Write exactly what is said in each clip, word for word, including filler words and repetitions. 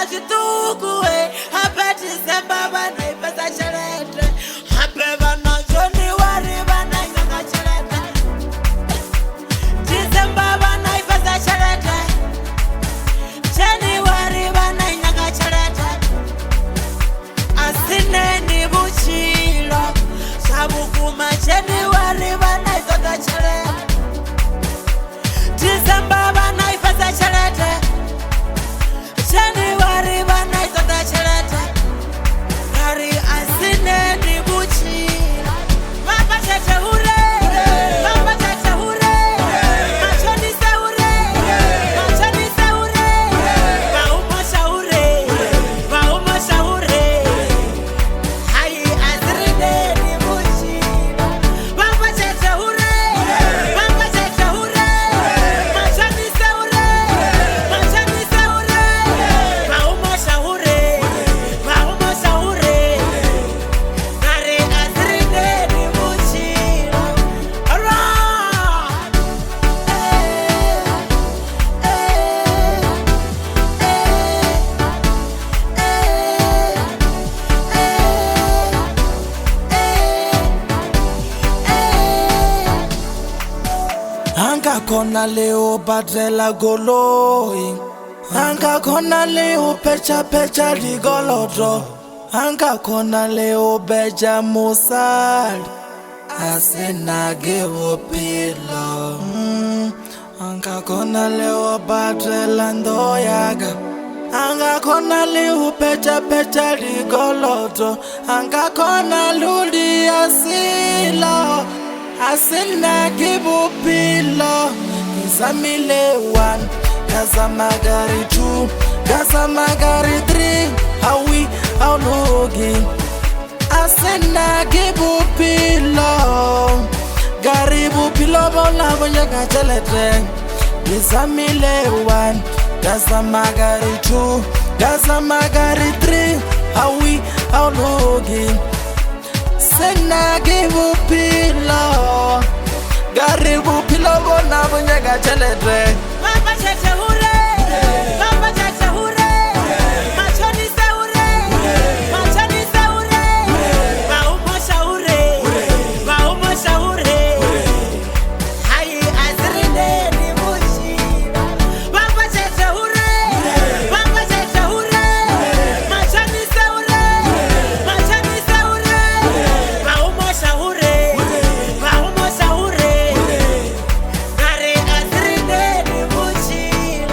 chituku we hapa December bana ipesa chelete hapa bana January bana inga chelete December bana ipesa chelete January bana inga chelete asine ni buchilo sabukuma January bana ipesa chelete December bana ipesa chelete January bana ipesa chelete Kari asine ni buchi Papa chete hure Papa chete hure Machoni se hure Machoni se hure Bauma shaure Bauma shaure Hai asine ni buchi Papa chete hure Papa chete hure Machoni se hure Machoni se hure Bauma shaure Bauma shaure Kari asine ni buchi Alright Anga kona leo badrela goloi Anga kona leo pecha pecha rigolodro Anga kona leo beja musal Asena gewo pilo mm. Anga kona leo badrela ndoyaga Anga kona leo pecha pecha rigolodro Anga kona luli asilo Asena gewo pilo Izamile one Gaza magari two Gaza magari three How we how looking Asena gebu pilo Garibu pilo bona bonya gachelete Izamile one Gaza magari two Gaza magari three How we how looking Sena gebu pilo Garibu pilo bona bonya gachelete Papa chete hure Papa chete hure Machoni se hure Machoni se hure Bauma shaure Bauma shaure Hai asrine ni buchi Papa chete hure Papa chete hure Machoni se hure Machoni se hure Bauma shaure Bauma shaure Kari asrine ni buchi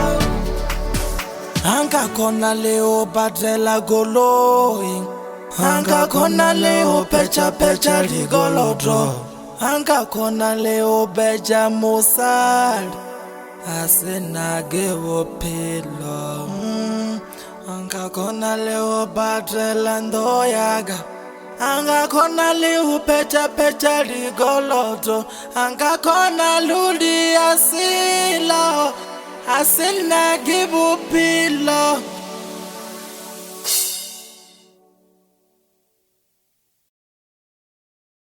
Anga kona leo badrela goloi Anga kona leo pecha pecha rigolodro Anga kona leo beja musal Asena gewo pilo mm. Anga kona leo badrela ndoyaga Anga kona leo pecha pecha rigolodro Anga kona luli asilo Asena gewo pilo